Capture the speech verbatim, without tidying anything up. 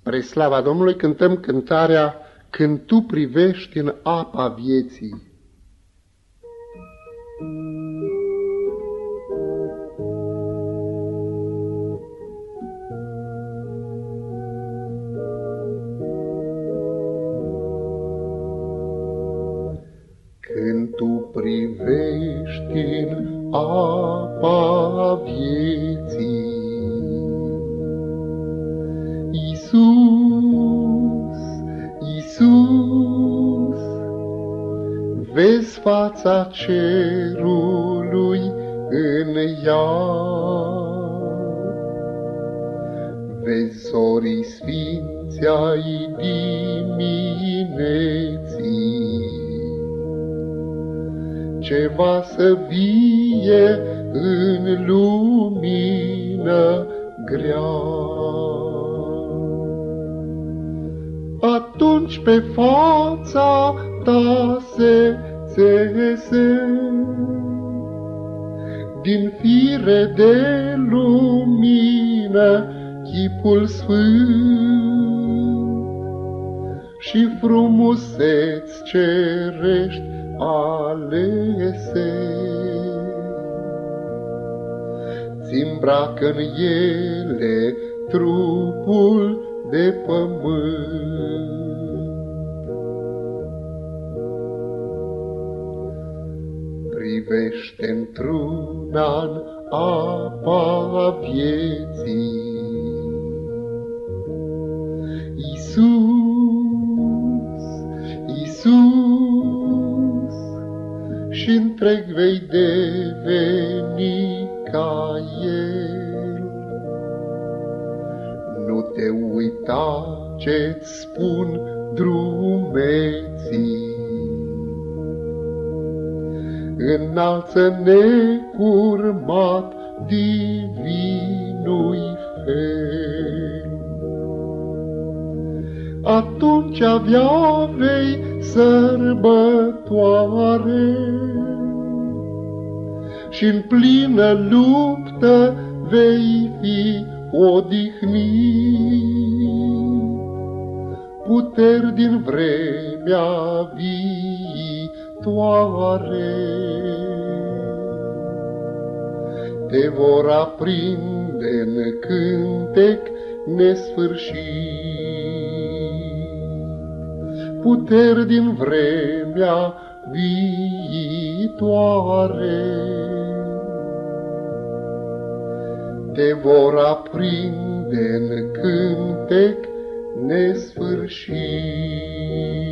Spre slava Domnului cântăm cântarea Când tu privești în apa vieții. Când tu privești în apa vieții, Iisus, Iisus, vezi fața cerului în ea, vezi zorii sfinți ai dimineții, ceva să vie în lumină grea. Atunci pe fața ta se țese din fire de lumină chipul sfânt și frumuseți cerești alese. Ți-mbracă-n ele trupul de pământ. Privește într-una-n apa vieții, Iisus, Iisus, și întreg vei deveni ca El. Nu te uita ce-ți spun drumeții, înalță necurmat divinui fel. Atunci avea vei sărbătoare și-n plină luptă vei fi odihnit. Puteri din vremea viitoare te vor aprinde-n cântec nesfârșit. Puteri din vremea viitoare te vor aprinde în cântec nesfârșit.